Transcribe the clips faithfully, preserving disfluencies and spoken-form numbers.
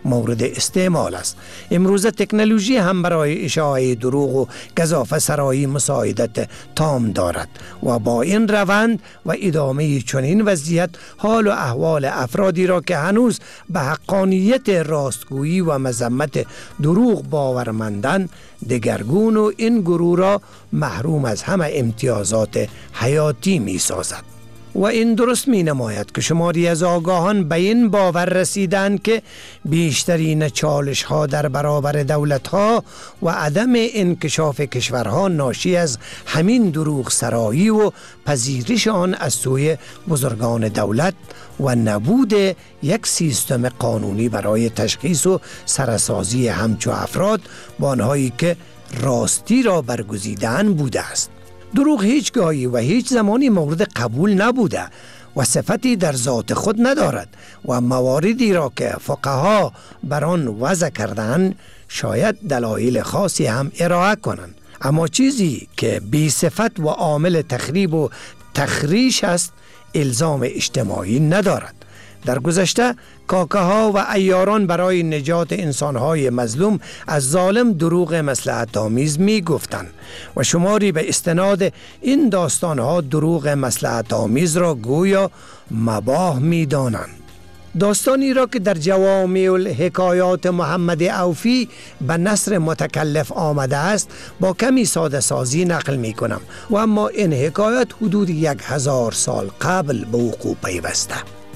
مورد استعمال است. امروز تکنولوژی هم برای اشاعه دروغ و گزافه سرایی مساعدت تام دارد و با این روند و ادامه چنین وضعیت حال و احوال افرادی را که هنوز به حقانیت راستگویی و مذمت دروغ باورمندند دگرگون و این گروه را محروم از همه امتیازات حیاتی می سازد. و این درست می نماید که شماری از آگاهان به این باور رسیدند که بیشترین چالش ها در برابر دولت ها و عدم انکشاف کشورها ناشی از همین دروغ سرایی و پذیرش آن از سوی بزرگان دولت و نبود یک سیستم قانونی برای تشخیص و سرسازی همچو افراد با آنهایی که راستی را برگزیدن بوده است. دروغ هیچگاهی و هیچ زمانی مورد قبول نبوده و صفتی در ذات خود ندارد و مواردی را که فقها بر آن وضع کردند شاید دلایل خاصی هم ارائه کنند، اما چیزی که بی صفت و عامل تخریب و تخریش است الزام اجتماعی ندارد. در گذشته کاکه ها و عیاران برای نجات انسان های مظلوم از ظالم دروغ مصلحت آمیز می گفتند و شماری به استناد این داستان ها دروغ مصلحت آمیز را گویا مباح می دانند. داستانی را که در جوامع الحکایات محمد عوفی به نثر متکلف آمده است با کمی ساده سازی نقل می کنم و اما این حکایت حدود یک هزار سال قبل به وقوع پیوسته.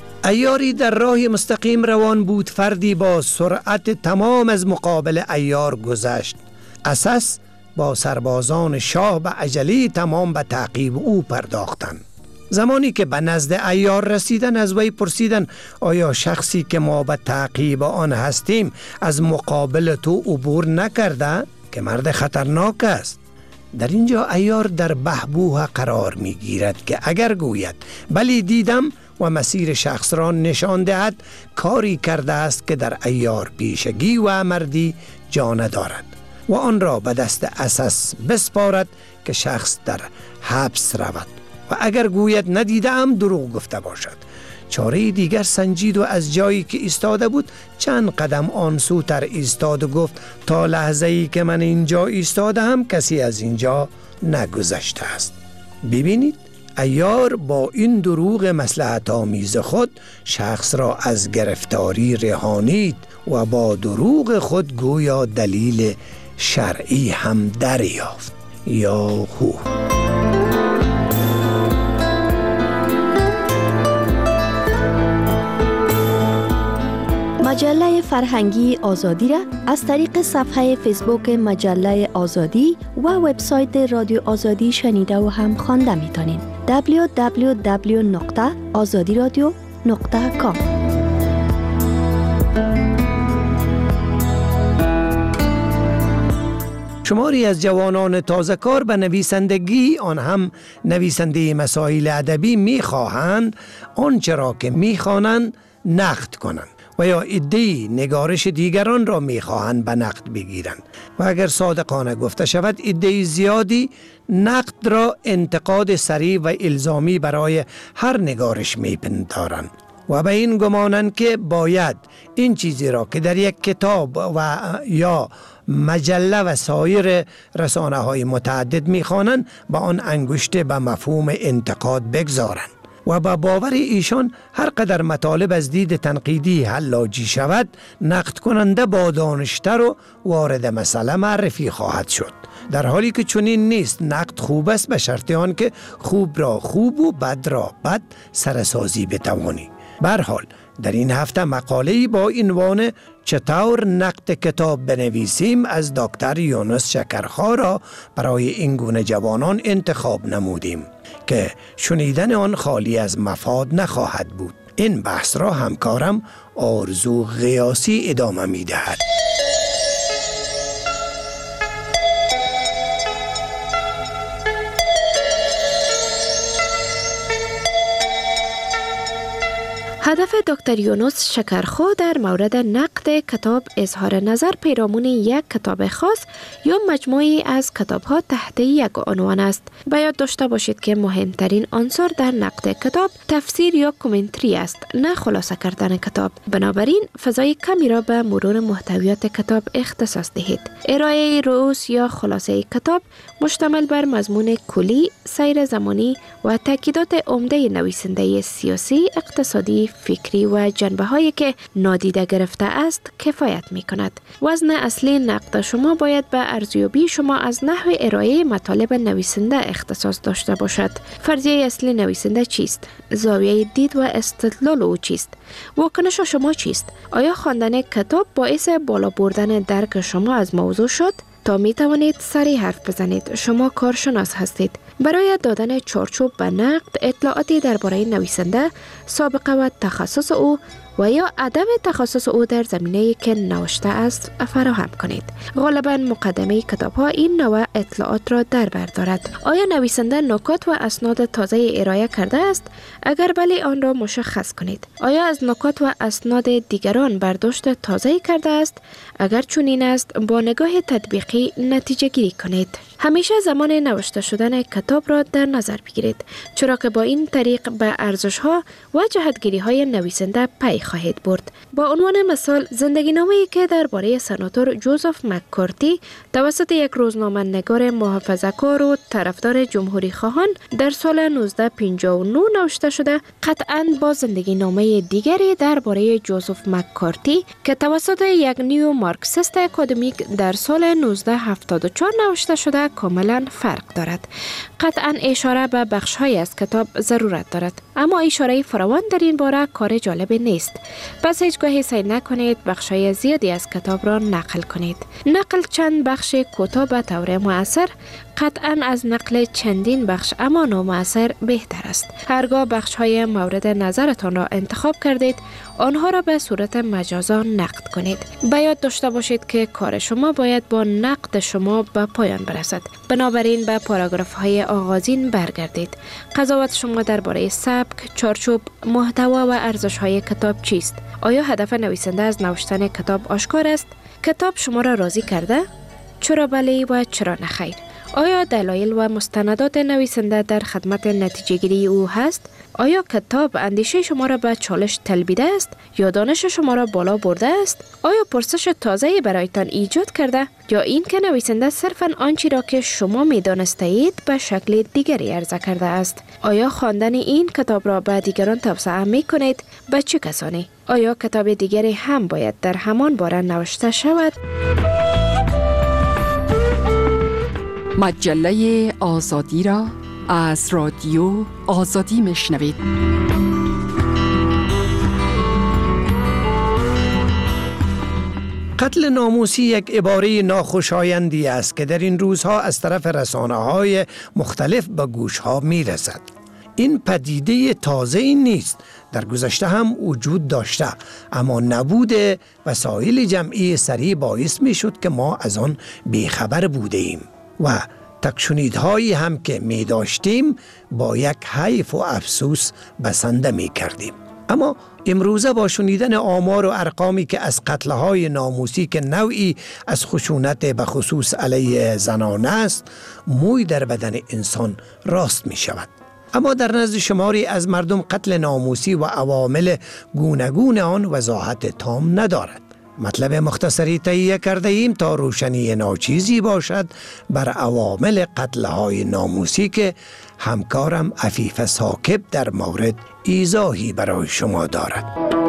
عیاری در راه مستقیم روان بود. فردی با سرعت تمام از مقابل عیار گذشت. اساس با سربازان شاه به عجله تمام به تعقیب او پرداختند. زمانی که به نزد عیار رسیدن از وی پرسیدن آیا شخصی که ما به تعقیب آن هستیم از مقابل تو عبور نکرده که مرد خطرناک است؟ در اینجا عیار در بحبوح قرار می گیرد که اگر گوید بلی دیدم و مسیر شخص را نشان دهد کاری کرده است که در عیار پیشگی و مردی جا ندارد و آن را به دست اساس بسپارد که شخص در حبس رود و اگر گوید ندیدم دروغ گفته باشد. چاره دیگر سنجید و از جایی که ایستاده بود چند قدم آن سوتر ایستاد و گفت تا لحظه ای که من اینجا ایستادم کسی از اینجا نگذشته است. ببینید عیار با این دروغ مصلحت آمیز خود شخص را از گرفتاری رهانید و با دروغ خود گویا دلیل شرعی هم دریافت. یا هو. مجله فرهنگی آزادی را از طریق صفحه فیسبوک مجله آزادی و وبسایت رادیو آزادی شنیده و هم خوانده می‌تونید. دبلیو دبلیو دبلیو نقطه آزادی رادیو نقطه کام. شماری از جوانان تازه کار به نویسندگی، آن هم نویسنده مسائل ادبی، می‌خواهند آنچه را که می‌خوانند نقد کنند و یا عده‌ای نگارش دیگران را می‌خواهند به نقد بگیرند و اگر صادقانه گفته شود عده‌ای زیادی نقد را انتقاد سریع و الزامی برای هر نگارش می‌پندارند و به این گمانند که باید این چیزی را که در یک کتاب و یا مجله و سایر رسانه‌های متعدد می‌خوانند با آن انگشت به مفهوم انتقاد بگذارند و با باور ایشان هر قدر مطالب از دید تنقیدی حلاجی شود نقد کننده با دانشتر و وارد مسئله معرفی خواهد شد، در حالی که چنین نیست. نقد خوب است به شرط آن که خوب را خوب و بد را بد سرسازی بتوانی. به هر حال در این هفته مقاله‌ای با عنوان چطور نقد کتاب بنویسیم از دکتر یونس شکرخا را برای این گونه جوانان انتخاب نمودیم که شنیدن آن خالی از مفاد نخواهد بود. این بحث را همکارم آرزو غیاسی ادامه می دهد. هدف دکتر یونس شکرخو در مورد نقد کتاب اظهار نظر پیرامون یک کتاب خاص یا مجموعی از کتاب‌ها تحت یک عنوان است. باید داشته باشید که مهمترین عنصر در نقد کتاب تفسیر یا کامنتری است، نه خلاصه کردن کتاب. بنابراین فضای کمی را به مرور محتویات کتاب اختصاص دهید. ارائه رؤوس یا خلاصه کتاب مشتمل بر مضمون کلی، سیر زمانی و تاکیدات عمده نویسنده سیاسی، اقتصادی، فکری و جنبه‌هایی که نادیده گرفته است کفایت می‌کند. وزن اصلی نقد شما باید به ارزیابی شما از نحو ارائه مطالب نویسنده اختصاص داشته باشد. فرضیه اصلی نویسنده چیست؟ زاویه دید و استدلال او چیست؟ واکنش شما چیست؟ آیا خواندن کتاب باعث بالا بردن درک شما از موضوع شد؟ تا می توانید سریع حرف بزنید. شما کارشناس هستید. برای دادن چارچوب به نقد اطلاعاتی درباره نویسنده، سابقه و تخصص او و یا عدم تخصص او در زمینه‌ای که نوشته است فراهم کنید. غالباً مقدمه کتاب‌ها این نوع اطلاعات را در بر دارد. آیا نویسنده نکات و اسناد تازه ارائه کرده است؟ اگر بله، آن را مشخص کنید. آیا از نکات و اسناد دیگران برداشت تازه کرده است؟ اگر چنین است، با نگاه تطبیقی نتیجه گیری کنید. همیشه زمان نوشته شدن کتاب را در نظر بگیرید، چرا که با این طریق به ارزش‌ها و جهتگیری‌های نویسنده پی خواهید برد. با عنوان مثال، زندگی نامه‌ای که درباره سناتور جوزف مککارتی توسط یک روزنامه‌نگار محافظه‌کار و طرفدار جمهوری خواهان در سال نوزده پنجاه و نه نوشته شده، قطعاً با زندگی نامه دیگری درباره جوزف مککارتی که توسط یک نیو مارکسیست اکادمیک در سال نوزده هفتاد و چهار نوشته شده کاملا فرق دارد. قطعاً اشاره به بخش‌های از کتاب ضرورت دارد، اما اشاره فراوان در این باره کار جالب نیست. پس هیچگاه سعی نکنید بخش‌های زیادی از کتاب را نقل کنید. نقل چند بخش کوتاه به طور مؤثر قطعاً از نقل چندین بخش اما نامؤثر بهتر است. هرگاه بخش‌های مورد نظرتان را انتخاب کردید، آنها را به صورت مجازا نقد کنید. باید داشته باشید که کار شما باید با نقد شما به پایان برسد. بنابراین به پاراگراف‌های آغازین برگردید. قضاوت شما درباره سبک، چارچوب، محتوا و ارزش‌های کتاب چیست؟ آیا هدف نویسنده از نوشتن کتاب آشکار است؟ کتاب شما را راضی کرده؟ چرا بله و چرا نخیر؟ آیا دلایل و مستندات نویسنده در خدمت نتیجه گیری او هست؟ آیا کتاب اندیشه شما را به چالش تلبیده است یا دانش شما را بالا برده است؟ آیا پرسش تازه‌ای برایتان ایجاد کرده یا این که نویسنده صرفاً آنچه را که شما می‌دانستید به شکل دیگری عرضه کرده است؟ آیا خواندن این کتاب را به دیگران توصیه می‌کنید؟ به چه کسانی؟ آیا کتاب دیگری هم باید در همان باره نوشته شود؟ مجله آزادی را از رادیو آزادی میشنوید. قتل ناموسی یک عباره ناخوشایندی است که در این روزها از طرف رسانه‌های مختلف به گوش‌ها می‌رسد. این پدیده تازه‌ای نیست، در گذشته هم وجود داشته، اما نبود وسایل جمعی سریع باعث می‌شد که ما از آن بیخبر بوده ایم و تکشنیدهایی هم که می داشتیم با یک حیف و افسوس بسنده می کردیم. اما امروزه با شنیدن آمار و ارقامی که از قتلهای ناموسی که نوعی از خشونت به خصوص علیه زنان است، موی در بدن انسان راست می شود. اما در نزد شماری از مردم قتل ناموسی و عوامل گوناگون آن وضاحت تام ندارد. مطلب مختصری تهیه کرده ایم تا روشنی ناچیزی باشد بر عوامل قتل‌های ناموسی که همکارم عفیف ثاقب در مورد ایضاحی برای شما دارد.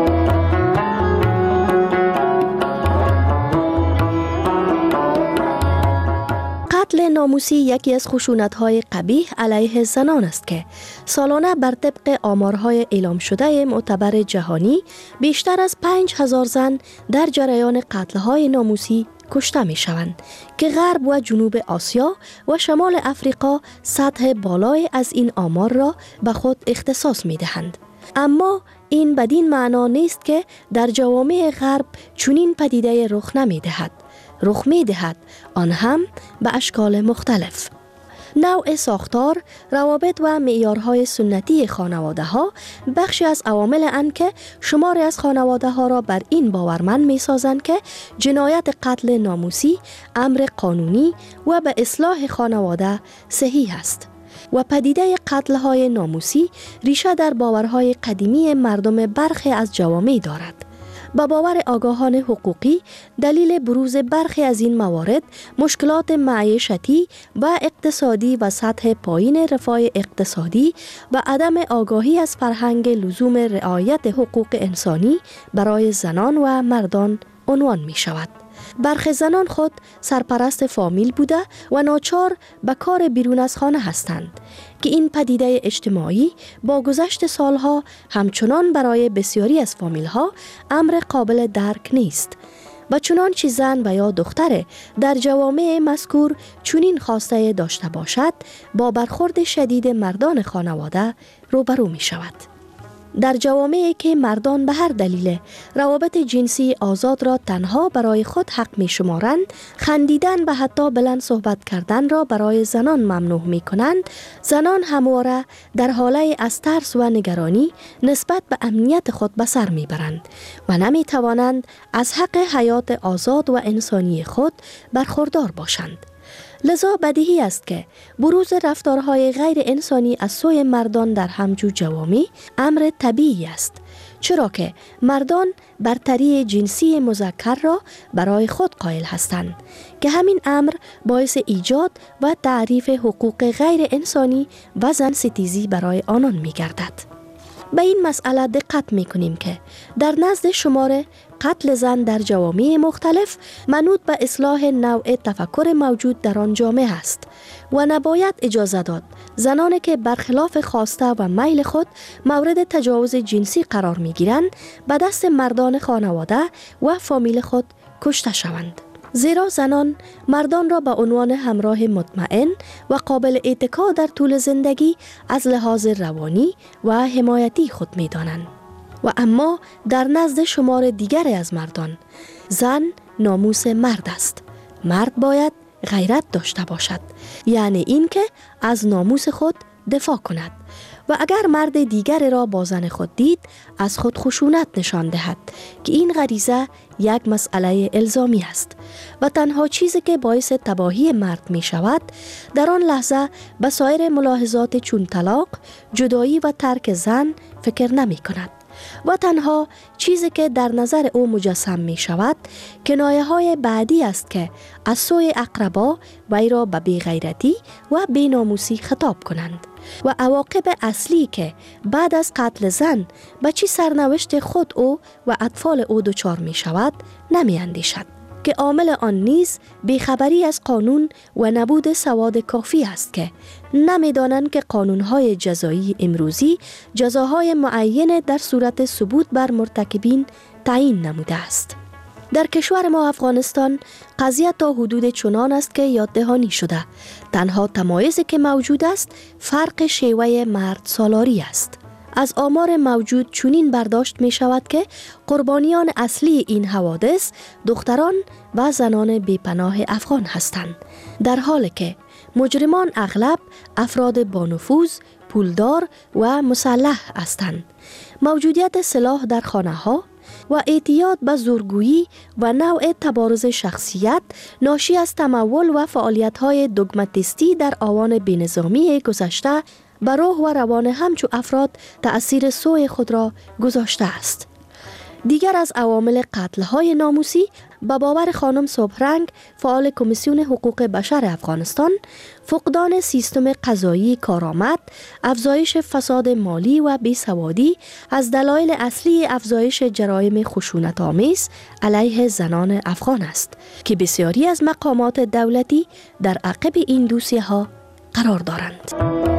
قتل ناموسی یکی از خشونت‌های قبیح علیه زنان است که سالانه بر طبق آمارهای اعلام شده معتبر جهانی بیشتر از پنج هزار زن در جریان قتل‌های ناموسی کشته می‌شوند که غرب و جنوب آسیا و شمال افریقا سطح بالای از این آمار را به خود اختصاص می‌دهند. اما این بدین معنا نیست که در جوامع غرب چنین پدیده رخ نمی‌دهد. رخ می دهد، آن هم به اشکال مختلف. نوع ساختار، روابط و معیارهای سنتی خانواده ها بخشی از عوامل اند که شماری از خانواده ها را بر این باورمند می سازند که جنایت قتل ناموسی امر قانونی و به اصلاح خانواده صحیح است. و پدیده قتل های ناموسی ریشه در باورهای قدیمی مردم برخی از جوامع دارد. با باور آگاهان حقوقی، دلیل بروز برخی از این موارد مشکلات معیشتی و اقتصادی و سطح پایین رفاه اقتصادی و عدم آگاهی از فرهنگ لزوم رعایت حقوق انسانی برای زنان و مردان عنوان می شود. برخی زنان خود سرپرست فامیل بوده و ناچار به کار بیرون از خانه هستند که این پدیده اجتماعی با گذشت سالها همچنان برای بسیاری از فامیل‌ها امر قابل درک نیست و چنانچه زن و یا دختر در جوامع مذکور چنین خواسته داشته باشد با برخورد شدید مردان خانواده روبرو می شود. در جوامعی که مردان به هر دلیل روابط جنسی آزاد را تنها برای خود حق می شمارند، خندیدن و حتی بلند صحبت کردن را برای زنان ممنوع می کنند، زنان همواره در حاله از ترس و نگرانی نسبت به امنیت خود به سر می برند و نمی توانند از حق حیات آزاد و انسانی خود برخوردار باشند. لذا بدیهی است که بروز رفتارهای غیر انسانی از سوی مردان در همچو جوامع امر طبیعی است، چرا که مردان برتری جنسی مذکر را برای خود قائل هستند که همین امر باعث ایجاد و تعریف حقوق غیر انسانی و زن ستیزی برای آنان می گردد. به این مسئله دقت می کنیم که در نزد شماره قتل زن در جوامع مختلف منوط به اصلاح نوع تفکر موجود در آن جامعه است و نباید اجازه داد زنانی که برخلاف خواسته و میل خود مورد تجاوز جنسی قرار می گیرند به دست مردان خانواده و فامیل خود کشته شوند. زیرا زنان مردان را به عنوان همراه مطمئن و قابل اتکا در طول زندگی از لحاظ روانی و حمایتی خود می دانند. و اما در نزد شمار دیگری از مردان زن ناموس مرد است. مرد باید غیرت داشته باشد، یعنی این که از ناموس خود دفاع کند و اگر مرد دیگر را با زن خود دید از خود خشونت نشان دهد که این غریزه یک مسئله الزامی است و تنها چیزی که باعث تباهی مرد می شود در آن لحظه به سایر ملاحظات چون طلاق، جدایی و ترک زن فکر نمی کند و تنها چیزی که در نظر او مجسم می شود کنایه های بعدی است که از سوی اقربا وی را به بی‌غیرتی و بی‌ناموسی خطاب کنند و عواقب اصلی که بعد از قتل زن به چی سرنوشت خود او و اطفال او دچار می شود نمی اندیشد که عامل آن نیز بیخبری از قانون و نبود سواد کافی است که نمی‌دانند که قانون‌های جزایی امروزی جزاهای معین در صورت ثبوت بر مرتکبین تعیین نموده است. در کشور ما افغانستان قضیه تا حدود چنان است که یاد دهانی شده. تنها تمایزی که موجود است فرق شیوه مرد سالاری است. از آمار موجود چنین برداشت می شود که قربانیان اصلی این حوادث دختران و زنان بیپناه افغان هستند، در حالی که مجرمان اغلب افراد با نفوذ، پولدار و مسلح هستند. موجودیت سلاح در خانه ها و اعتیاد به زورگویی و نوع تبارز شخصیت ناشی از تمول و فعالیت‌های دوگماتیستی در آوان بی‌نظامی گذشته بر روح و روان همچو افراد تأثیر سوء خود را گذاشته است. دیگر از عوامل قتل‌های ناموسی به باور خانم صبحرنگ، فعال کمیسیون حقوق بشر افغانستان، فقدان سیستم قضایی کارآمد، افزایش فساد مالی و بیسوادی از دلایل اصلی افزایش جرایم خشونت‌آمیز علیه زنان افغان است که بسیاری از مقامات دولتی در عقب این دوسیه‌ها قرار دارند.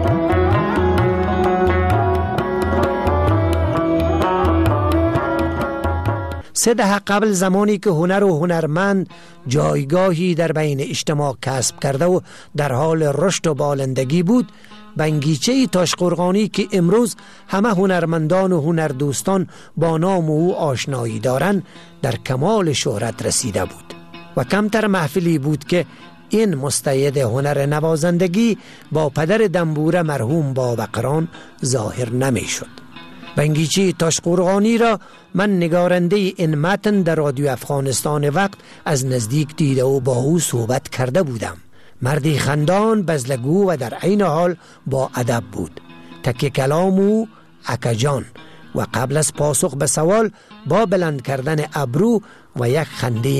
سه دهه قبل زمانی که هنر و هنرمند جایگاهی در بین اجتماع کسب کرده و در حال رشد و بالندگی بود، بنگیچه تاشقرغانی که امروز همه هنرمندان و هنردوستان با نام او آشنایی دارند در کمال شهرت رسیده بود و کمتر محفلی بود که این مستعد هنر نوازندگی با پدر دنبوره مرحوم بابقران ظاهر نمی شد. بنگیچی تاشقرغانی را من نگارنده این متن در رادیو افغانستان وقت از نزدیک دیده و با او صحبت کرده بودم. مردی خندان، بزلگو و در عین حال با ادب بود. تک کلام او اکجان و قبل از پاسخ به سوال با بلند کردن ابرو و یک خنده